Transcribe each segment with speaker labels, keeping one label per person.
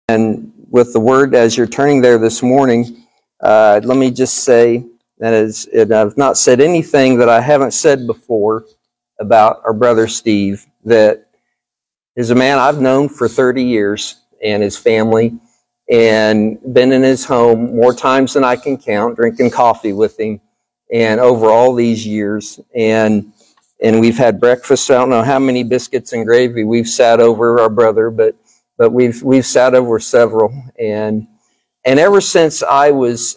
Speaker 1: And with the word, as you're turning there this morning, let me just say that I've not said anything that I haven't said before about our brother Steve, that is a man I've known for 30 years and his family, and been in his home more times than I can count, drinking coffee with him, and over all these years. And we've had breakfast. I don't know how many biscuits and gravy we've sat over our brother, but we've sat over several. And ever since I was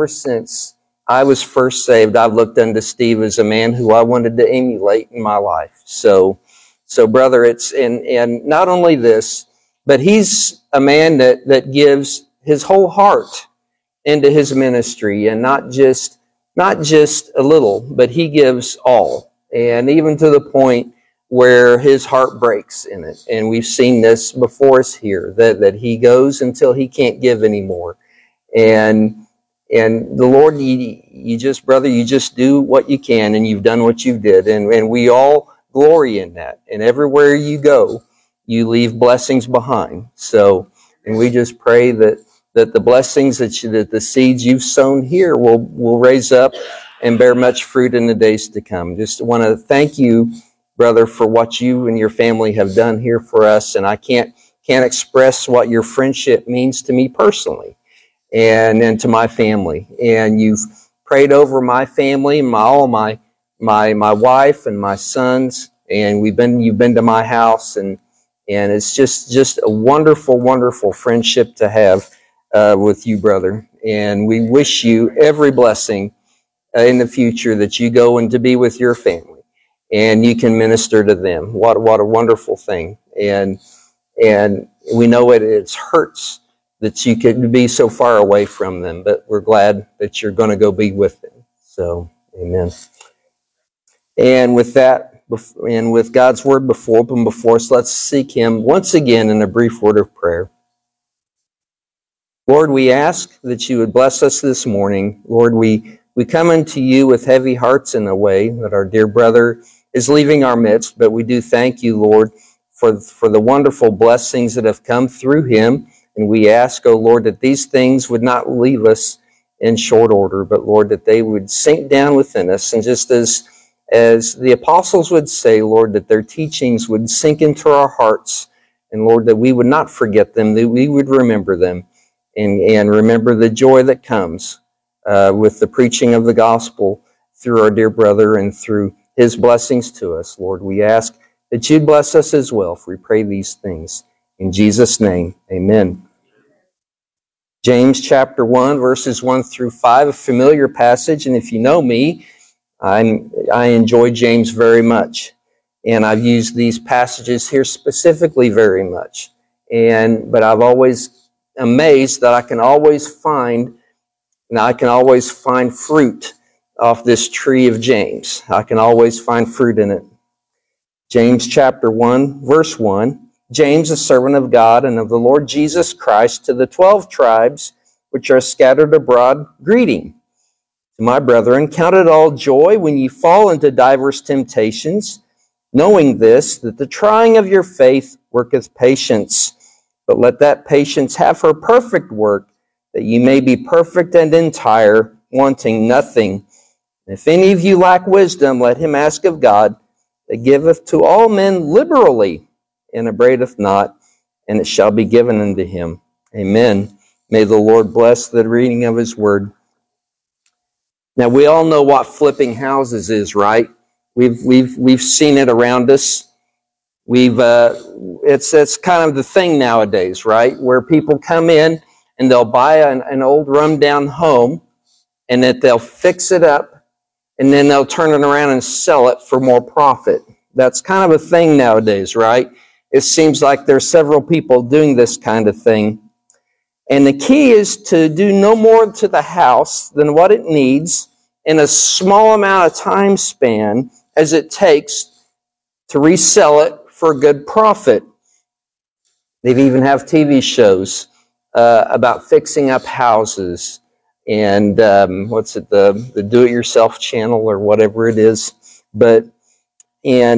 Speaker 1: first saved, I've looked unto Steve as a man who I wanted to emulate in my life. So brother, it's and not only this, but he's a man that gives his whole heart into his ministry, and not just a little, but he gives all, and even to the point where his heart breaks in it. And we've seen this before us here, that he goes until he can't give anymore. And the Lord, you just, brother, you just do what you can, and you've done what you did, and we all glory in that. And everywhere you go, you leave blessings behind. So, and we just pray that the blessings that the seeds you've sown here will raise up and bear much fruit in the days to come. Just want to thank you, brother, for what you and your family have done here for us. And I can't express what your friendship means to me personally, and to my family. And you've prayed over my family, my wife and my sons, and you've been to my house, and it's just a wonderful, wonderful friendship to have with you, brother. And we wish you every blessing in the future, that you go and to be with your family and you can minister to them. What a wonderful thing. And we know it hurts that you could be so far away from them, but we're glad that you're going to go be with them. So, amen. And with that, and with God's word open before us, let's seek him once again in a brief word of prayer. Lord, we ask that you would bless us this morning. Lord, we come unto you with heavy hearts in a way that our dear brother is leaving our midst, but we do thank you, Lord, for the wonderful blessings that have come through him. And we ask, oh Lord, that these things would not leave us in short order, but Lord, that they would sink down within us. And just as the apostles would say, Lord, that their teachings would sink into our hearts. And Lord, that we would not forget them, that we would remember them, and remember the joy that comes with the preaching of the gospel through our dear brother and through his blessings to us. Lord, we ask that you'd bless us as well, if we pray these things. In Jesus' name, amen. James chapter 1, verses 1 through 5, a familiar passage. And if you know me, I enjoy James very much. And I've used these passages here specifically very much. But I've always amazed that I can always find fruit off this tree of James. I can always find fruit in it. James chapter 1, verse 1. James, a servant of God and of the Lord Jesus Christ, to the 12 tribes which are scattered abroad, greeting. To my brethren, count it all joy when ye fall into divers temptations, knowing this, that the trying of your faith worketh patience. But let that patience have her perfect work, that ye may be perfect and entire, wanting nothing. And if any of you lack wisdom, let him ask of God, that giveth to all men liberally, and upbraideth not, and it shall be given unto him. Amen. May the Lord bless the reading of his word. Now, we all know what flipping houses is, right? We've seen it around us. It's kind of the thing nowadays, right? Where people come in and they'll buy an old run-down home, and that they'll fix it up, and then they'll turn it around and sell it for more profit. That's kind of a thing nowadays, right? It seems like there's several people doing this kind of thing. And the key is to do no more to the house than what it needs in a small amount of time span as it takes to resell it for a good profit. They even have TV shows about fixing up houses, and the do-it-yourself channel or whatever it is.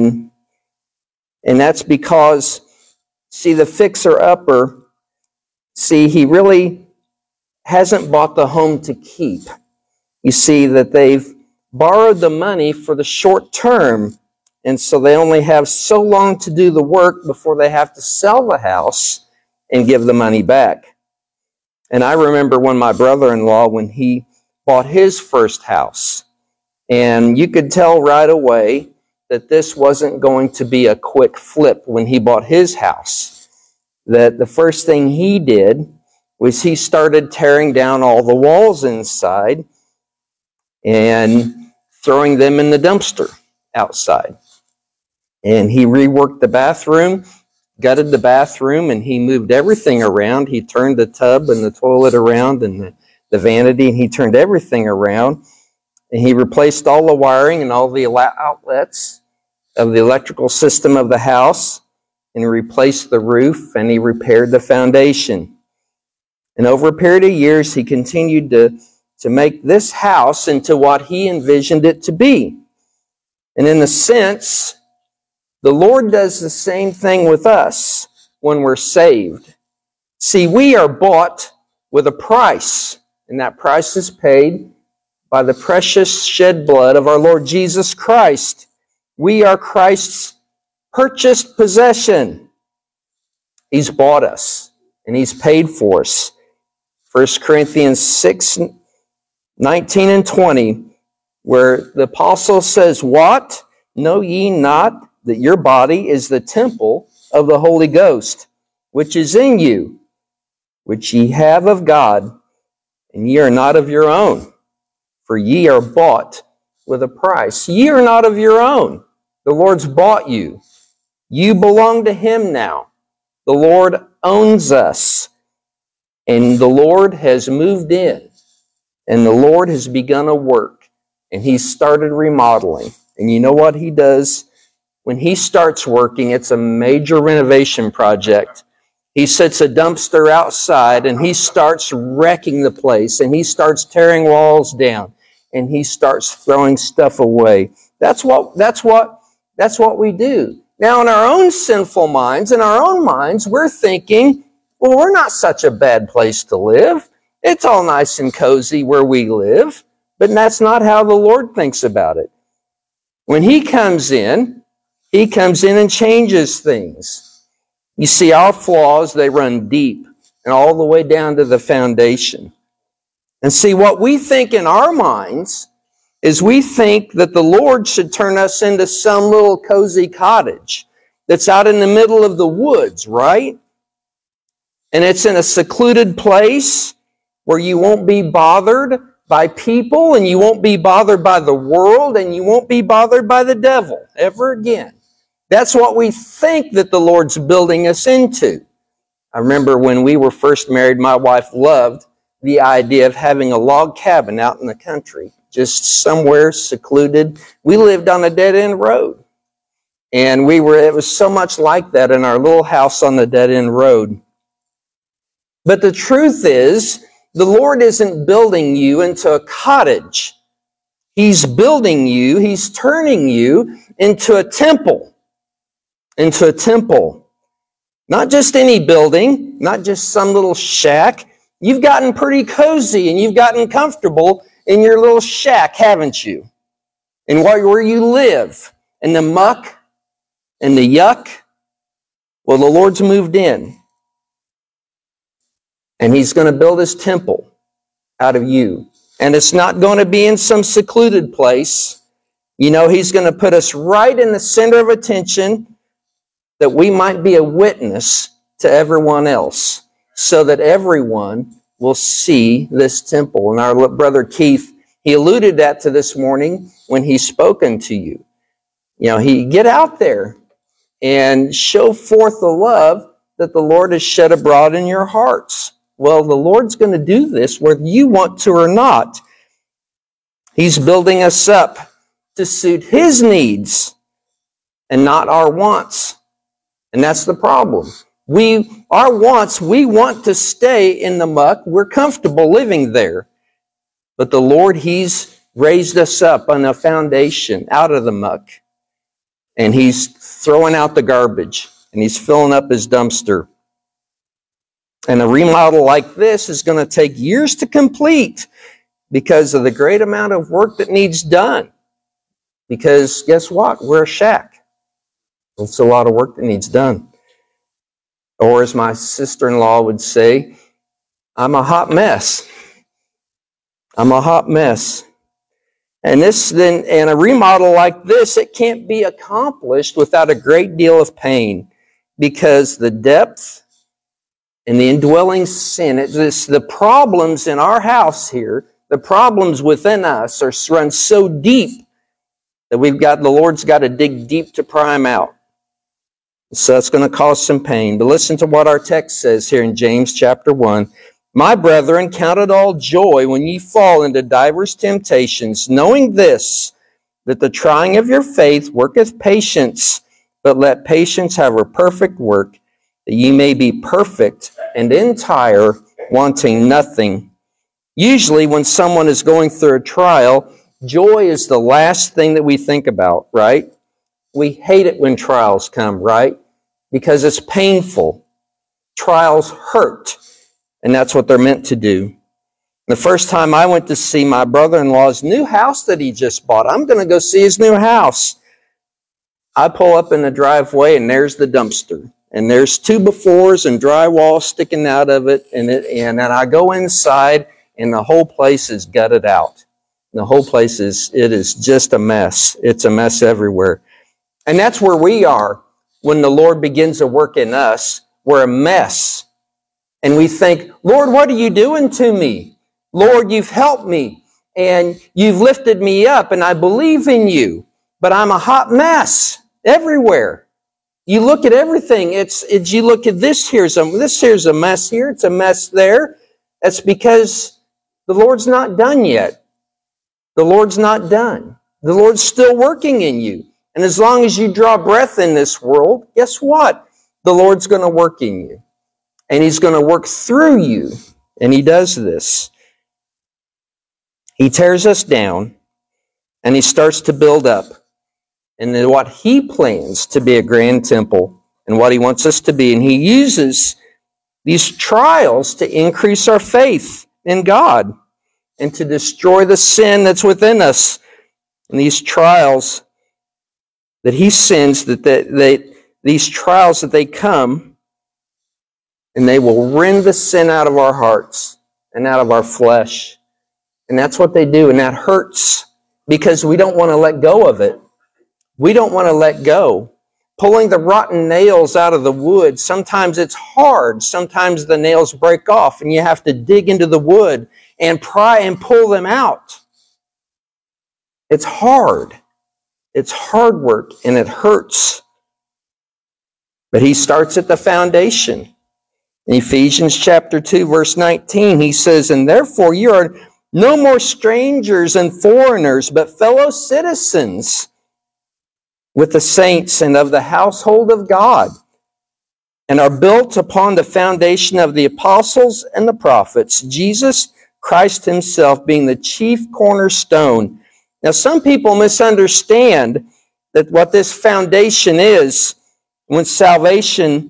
Speaker 1: And that's because, see, the fixer-upper See, he really hasn't bought the home to keep. You see that they've borrowed the money for the short term, and so they only have so long to do the work before they have to sell the house and give the money back. And I remember when my brother-in-law, when he bought his first house, and you could tell right away that this wasn't going to be a quick flip when he bought his house. That the first thing he did was he started tearing down all the walls inside and throwing them in the dumpster outside. And he reworked the bathroom, gutted the bathroom, and he moved everything around. He turned the tub and the toilet around and the vanity, and he turned everything around. And he replaced all the wiring and all the outlets of the electrical system of the house, and he replaced the roof, and he repaired the foundation. And over a period of years, he continued to make this house into what he envisioned it to be. And in a sense, the Lord does the same thing with us when we're saved. See, we are bought with a price, and that price is paid by the precious shed blood of our Lord Jesus Christ. We are Christ's purchased possession. He's bought us, and He's paid for us. 1 Corinthians 6:19 and 20, where the apostle says, "What? Know ye not that your body is the temple of the Holy Ghost, which is in you, which ye have of God, and ye are not of your own? For ye are bought with a price." Ye are not of your own. The Lord's bought you. You belong to Him now. The Lord owns us. And the Lord has moved in. And the Lord has begun a work. And He started remodeling. And you know what He does? When He starts working, it's a major renovation project. He sets a dumpster outside and He starts wrecking the place. And He starts tearing walls down. And He starts throwing stuff away. That's what we do. Now, in our own sinful minds, we're thinking, well, we're not such a bad place to live. It's all nice and cozy where we live. But that's not how the Lord thinks about it. When He comes in and changes things. You see, our flaws, they run deep and all the way down to the foundation. And see, what we think in our minds is we think that the Lord should turn us into some little cozy cottage that's out in the middle of the woods, right? And it's in a secluded place where you won't be bothered by people, and you won't be bothered by the world, and you won't be bothered by the devil ever again. That's what we think that the Lord's building us into. I remember when we were first married, my wife loved the idea of having a log cabin out in the country, just somewhere secluded. We lived on a dead-end road. And it was so much like that in our little house on the dead-end road. But the truth is, the Lord isn't building you into a cottage. He's building you, He's turning you into a temple. Into a temple. Not just any building, not just some little shack. You've gotten pretty cozy and you've gotten comfortable in your little shack, haven't you? And where you live, in the muck and the yuck. Well, the Lord's moved in. And He's going to build His temple out of you. And it's not going to be in some secluded place. You know, He's going to put us right in the center of attention that we might be a witness to everyone else, so that everyone will see this temple. And our brother Keith, he alluded that to this morning when he's spoken to you. You know, get out there and show forth the love that the Lord has shed abroad in your hearts. Well, the Lord's going to do this whether you want to or not. He's building us up to suit His needs and not our wants. And that's the problem. Our wants, we want to stay in the muck. We're comfortable living there. But the Lord, He's raised us up on a foundation out of the muck. And He's throwing out the garbage. And He's filling up His dumpster. And a remodel like this is going to take years to complete because of the great amount of work that needs done. Because guess what? We're a shack. It's a lot of work that needs done. Or as my sister-in-law would say, I'm a hot mess. I'm a hot mess. And a remodel like this, it can't be accomplished without a great deal of pain, because the depth and the indwelling sin, the problems in our house here, the problems within us run so deep that the Lord's got to dig deep to pry them out. So it's going to cause some pain. But listen to what our text says here in James chapter 1. My brethren, count it all joy when ye fall into divers temptations, knowing this, that the trying of your faith worketh patience, but let patience have her perfect work, that ye may be perfect and entire, wanting nothing. Usually when someone is going through a trial, joy is the last thing that we think about, right? We hate it when trials come, right? Because it's painful. Trials hurt. And that's what they're meant to do. The first time I went to see my brother-in-law's new house that he just bought, I'm going to go see his new house. I pull up in the driveway and there's the dumpster. And there's 2x4s and drywall sticking out of it. And then I go inside and the whole place is gutted out. The whole place is just a mess. It's a mess everywhere. And that's where we are when the Lord begins to work in us. We're a mess. And we think, Lord, what are you doing to me? Lord, you've helped me and you've lifted me up and I believe in you, but I'm a hot mess everywhere. You look at everything. You look at this here's a mess here. It's a mess there. That's because the Lord's not done yet. The Lord's not done. The Lord's still working in you. And as long as you draw breath in this world, guess what? The Lord's going to work in you. And He's going to work through you. And He does this. He tears us down and He starts to build up. And then what He plans to be a grand temple and what He wants us to be. And He uses these trials to increase our faith in God and to destroy the sin that's within us. And these trials that He sends, these trials that they come, and they will rend the sin out of our hearts and out of our flesh. And that's what they do, and that hurts because we don't want to let go of it. We don't want to let go. Pulling the rotten nails out of the wood, sometimes it's hard. Sometimes the nails break off, and you have to dig into the wood and pry and pull them out. It's hard. It's hard work, and it hurts. But He starts at the foundation. In Ephesians chapter 2, verse 19, He says, and therefore you are no more strangers and foreigners, but fellow citizens with the saints and of the household of God, and are built upon the foundation of the apostles and the prophets, Jesus Christ Himself being the chief cornerstone. Now, some people misunderstand that what this foundation is when salvation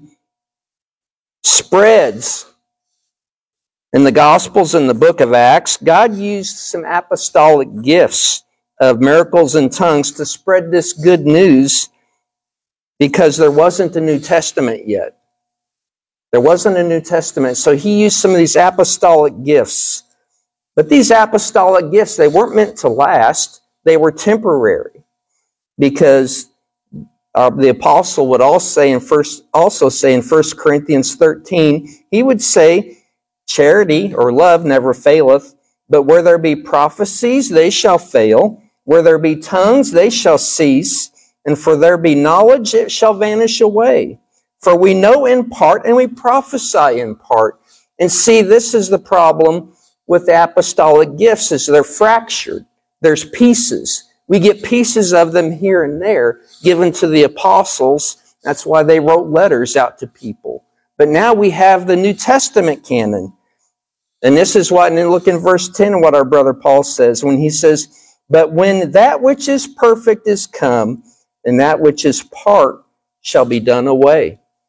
Speaker 1: spreads. In the Gospels and the book of Acts, God used some apostolic gifts of miracles and tongues to spread this good news because there wasn't a New Testament yet. There wasn't a New Testament, so He used some of these apostolic gifts. But these apostolic gifts, they weren't meant to last. They were temporary because the apostle would also say in 1 Corinthians 13, he would say, charity or love never faileth, but where there be prophecies, they shall fail. Where there be tongues, they shall cease. And for there be knowledge, it shall vanish away. For we know in part, and we prophesy in part. And see, this is the problem with the apostolic gifts, is they're fractured. There's pieces. We get pieces of them here and there given to the apostles. That's why they wrote letters out to people. But now we have the New Testament canon. And this is what, and look in verse 10, what our brother Paul says, when he says, but when that which is perfect is come, and that which is part shall be done away.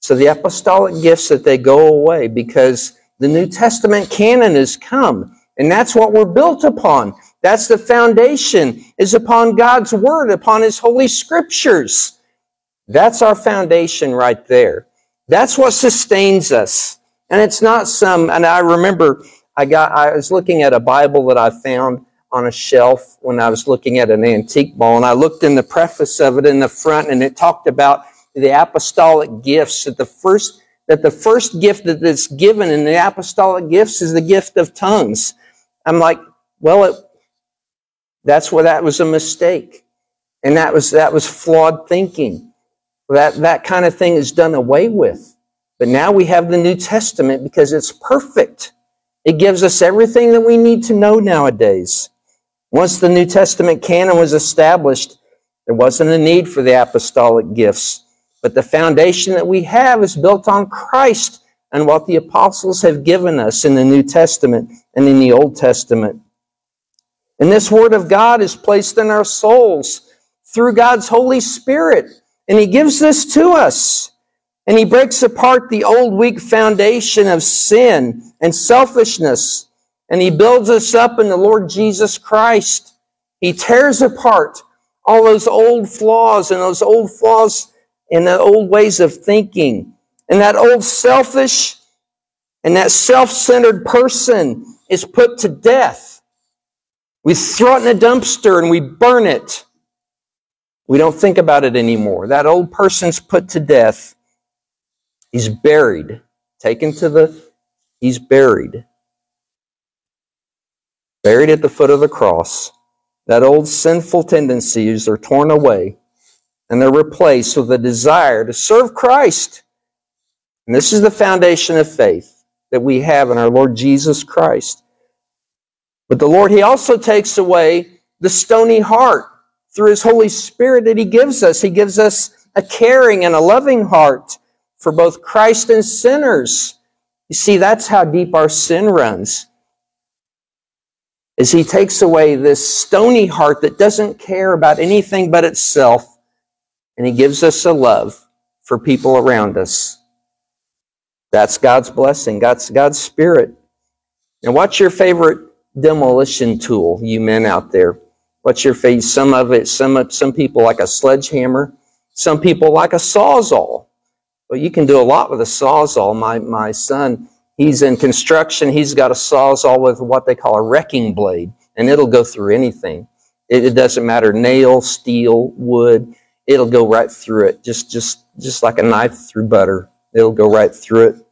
Speaker 1: So the apostolic gifts, that they go away because the New Testament canon has come. And that's what we're built upon. That's the foundation, is upon God's Word, upon His Holy Scriptures. That's our foundation right there. That's what sustains us. And it's not and I remember I was looking at a Bible that I found on a shelf when I was looking at an antique mall, and I looked in the preface of it in the front, and it talked about the apostolic gifts, that the first gift that is given in the apostolic gifts is the gift of tongues. I'm like, well, that was a mistake. And that was flawed thinking. That kind of thing is done away with. But now we have the New Testament because it's perfect. It gives us everything that we need to know nowadays. Once the New Testament canon was established, there wasn't a need for the apostolic gifts. But the foundation that we have is built on Christ and what the apostles have given us in the New Testament and in the Old Testament. And this Word of God is placed in our souls through God's Holy Spirit. And He gives this to us. And He breaks apart the old weak foundation of sin and selfishness. And He builds us up in the Lord Jesus Christ. He tears apart all those old flaws and the old ways of thinking. And that old selfish and that self-centered person is put to death. We throw it in a dumpster and we burn it. We don't think about it anymore. That old person's put to death. He's buried. He's buried. Buried at the foot of the cross. That old sinful tendencies are torn away and they're replaced with a desire to serve Christ. And this is the foundation of faith that we have in our Lord Jesus Christ. But the Lord, He also takes away the stony heart through His Holy Spirit that He gives us. He gives us a caring and a loving heart for both Christ and sinners. You see, that's how deep our sin runs. As He takes away this stony heart that doesn't care about anything but itself, and He gives us a love for people around us. That's God's blessing. God's Spirit. Now, what's your favorite demolition tool, you men out there? What's your favorite? Some people like a sledgehammer. Some people like a sawzall. Well, you can do a lot with a sawzall. My son, he's in construction. He's got a sawzall with what they call a wrecking blade, and it'll go through anything. It doesn't matter, nail, steel, wood. It'll go right through it, just like a knife through butter. It'll go right through it.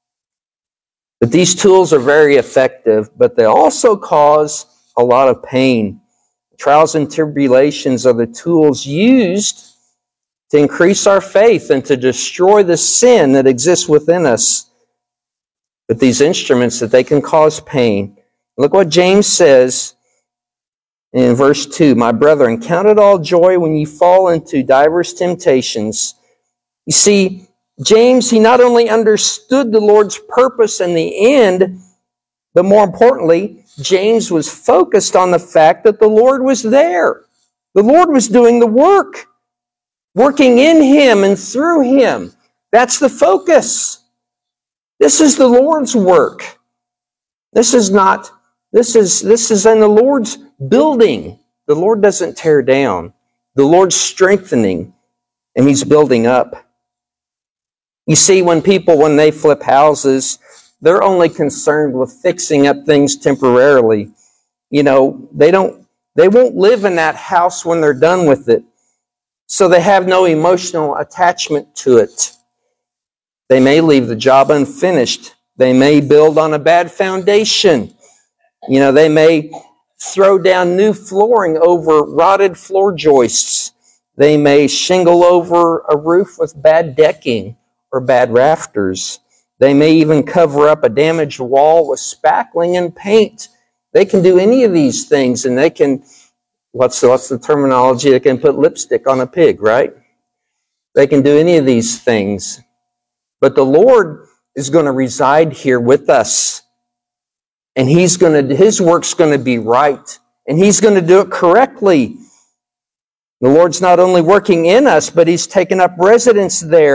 Speaker 1: But these tools are very effective, but they also cause a lot of pain. Trials and tribulations are the tools used to increase our faith and to destroy the sin that exists within us. But these instruments, that they can cause pain. Look what James says in verse 2. My brethren, count it all joy when you fall into diverse temptations. You see, James, he not only understood the Lord's purpose in the end, but more importantly, James was focused on the fact that the Lord was there. The Lord was doing the work, working in him and through him. That's the focus. This is the Lord's work. This is in the Lord's building. The Lord doesn't tear down. The Lord's strengthening, and He's building up. You see, when they flip houses, they're only concerned with fixing up things temporarily. You know, they won't live in that house when they're done with it. So they have no emotional attachment to it. They may leave the job unfinished. They may build on a bad foundation. You know, they may throw down new flooring over rotted floor joists. They may shingle over a roof with bad decking or bad rafters. They may even cover up a damaged wall with spackling and paint. They can do any of these things, and they can, what's the terminology? They can put lipstick on a pig, right? They can do any of these things. But the Lord is going to reside here with us. And His work's going to be right. And He's going to do it correctly. The Lord's not only working in us, but He's taken up residence there.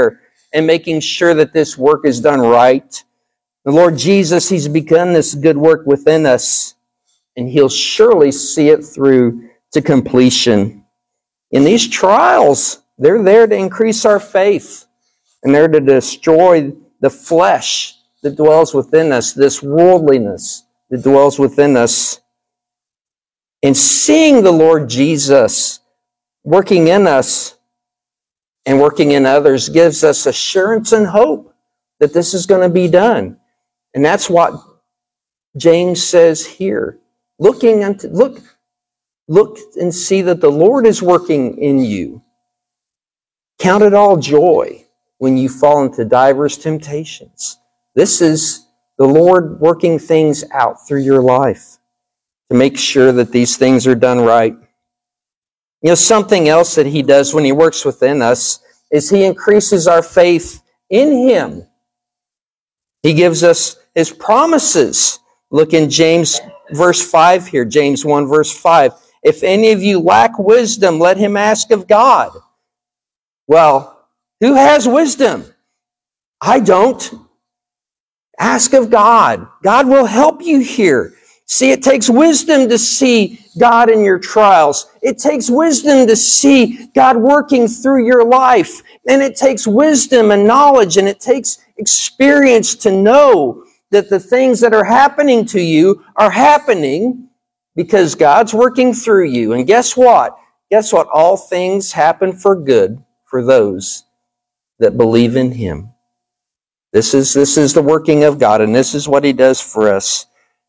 Speaker 1: and making sure that this work is done right. The Lord Jesus, He's begun this good work within us, and He'll surely see it through to completion. In these trials, they're there to increase our faith, and they're to destroy the flesh that dwells within us, this worldliness that dwells within us. And seeing the Lord Jesus working in us and working in others gives us assurance and hope that this is going to be done. And that's what James says here. Look and see that the Lord is working in you. Count it all joy when you fall into diverse temptations. This is the Lord working things out through your life to make sure that these things are done right. You know, something else that He does when He works within us is He increases our faith in Him. He gives us His promises. Look in James verse 5 here, James 1 verse 5. If any of you lack wisdom, let him ask of God. Well, who has wisdom? I don't. Ask of God. God will help you here. See, it takes wisdom to see God in your trials. It takes wisdom to see God working through your life. And it takes wisdom and knowledge, and it takes experience to know that the things that are happening to you are happening because God's working through you. And guess what? Guess what? All things happen for good for those that believe in Him. This is the working of God, and this is what He does for us.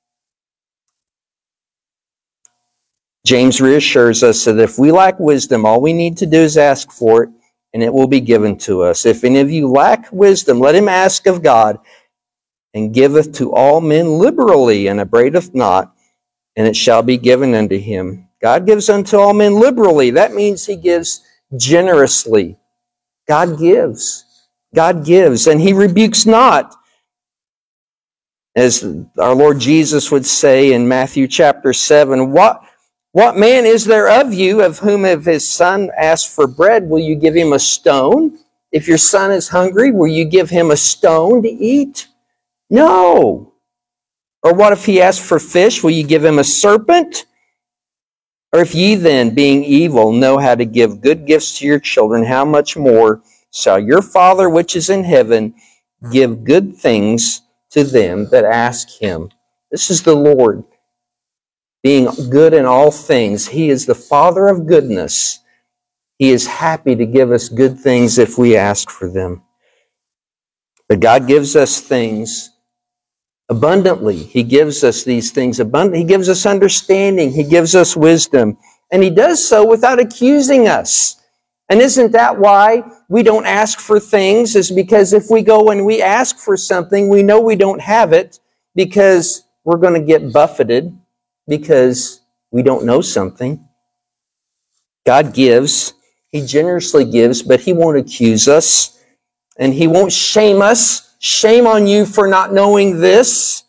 Speaker 1: James reassures us that if we lack wisdom, all we need to do is ask for it, and it will be given to us. If any of you lack wisdom, let him ask of God, and giveth to all men liberally, and upbraideth not, and it shall be given unto him. God gives unto all men liberally. That means He gives generously. God gives. God gives, and He rebukes not. As our Lord Jesus would say in Matthew chapter 7, What man is there of you, of whom if his son asks for bread, will you give him a stone? If your son is hungry, will you give him a stone to eat? No. Or what if he asks for fish, will you give him a serpent? Or if ye then, being evil, know how to give good gifts to your children, how much more shall your Father which is in heaven give good things to them that ask Him? This is the Lord being good in all things. He is the Father of goodness. He is happy to give us good things if we ask for them. But God gives us things abundantly. He gives us these things abundantly. He gives us understanding. He gives us wisdom. And He does so without accusing us. And isn't that why we don't ask for things? Is because if we go and we ask for something, we know we don't have it because we're going to get buffeted because we don't know something. God gives. He generously gives, but He won't accuse us. And He won't shame us. Shame on you for not knowing this.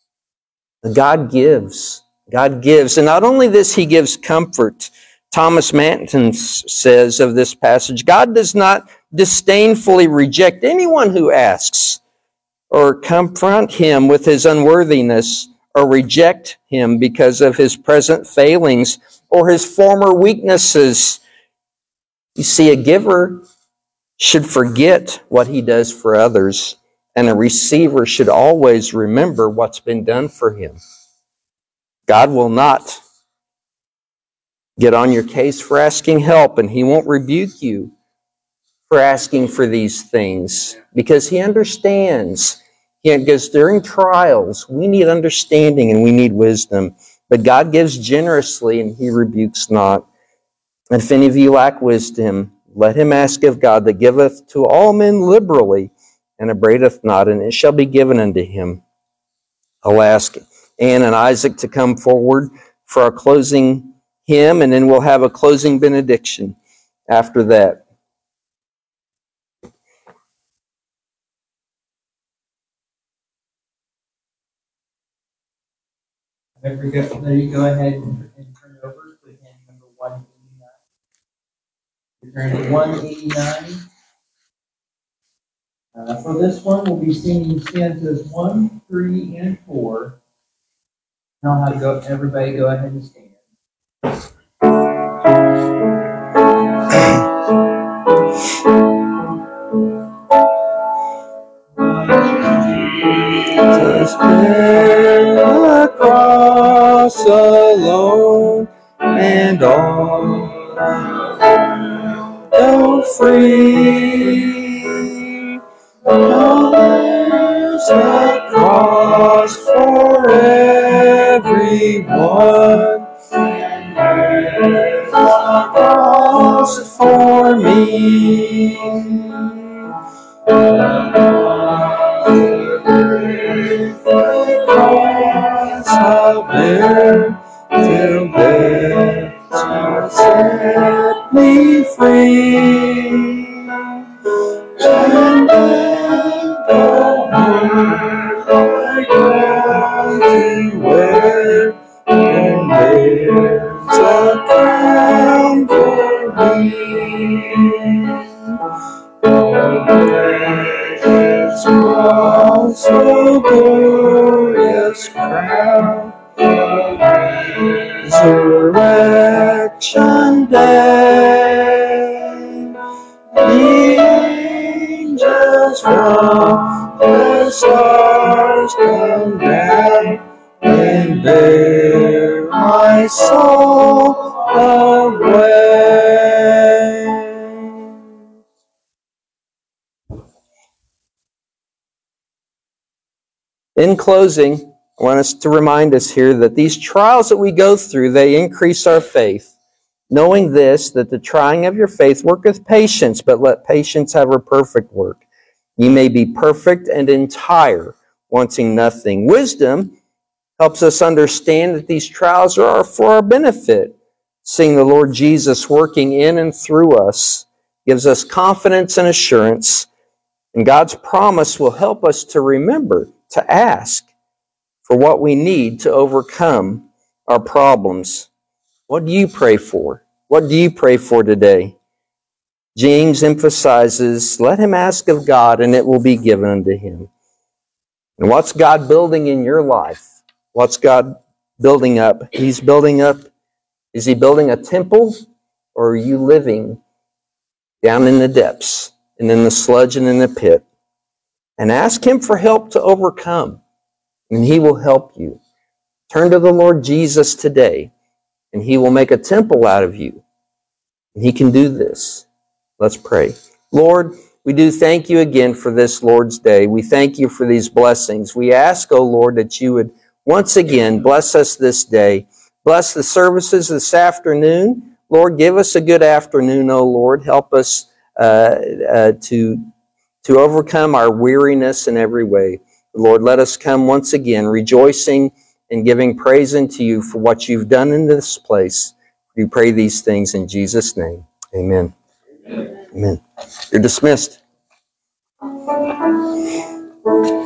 Speaker 1: God gives. God gives. And not only this, He gives comfort. Thomas Manton says of this passage, God does not disdainfully reject anyone who asks or confront him with his unworthiness or reject him because of his present failings or his former weaknesses. You see, a giver should forget what he does for others, and a receiver should always remember what's been done for him. God will not get on your case for asking help, and He won't rebuke you for asking for these things because He understands. Because during trials, we need understanding and we need wisdom. But God gives generously and He rebukes not. And if any of you lack wisdom, let him ask of God that giveth to all men liberally and upbraideth not, and it shall be given unto him. I'll ask Ann and Isaac to come forward for our closing hymn, and then we'll have a closing benediction after that.
Speaker 2: There you go ahead and turn it over to hymn number 189. Turn to 189. For this one, we'll be singing stanzas 1, 3, and 4. Now I'll have everybody go ahead and stand.
Speaker 1: Jesus bear the cross alone, and all go free. There's a cross for everyone, and there's a cross for me. The cross I'll bear till death shall set me free. And then the earth I crown to wear, and there's a crown for me. Precious cross, so glorious crown, resurrection day. Angels from the stars come down and bear my soul away. In closing, I want us to remind us here that these trials that we go through, they increase our faith. Knowing this, that the trying of your faith worketh patience, but let patience have her perfect work. Ye may be perfect and entire, wanting nothing. Wisdom helps us understand that these trials are for our benefit. Seeing the Lord Jesus working in and through us gives us confidence and assurance, and God's promise will help us to remember to ask for what we need to overcome our problems. What do you pray for? What do you pray for today? James emphasizes, let him ask of God, and it will be given unto him. And what's God building in your life? What's God building up? He's building up, is he building a temple, or are you living down in the depths and in the sludge and in the pit? And ask him for help to overcome, and he will help you. Turn to the Lord Jesus today, and he will make a temple out of you. And he can do this. Let's pray. Lord, we do thank you again for this Lord's Day. We thank you for these blessings. We ask, O Lord, that you would once again bless us this day. Bless the services this afternoon. Lord, give us a good afternoon, O Lord. Help us to overcome our weariness in every way. Lord, let us come once again rejoicing and giving praise unto you for what you've done in this place. We pray these things in Jesus' name. Amen. Amen. You're dismissed.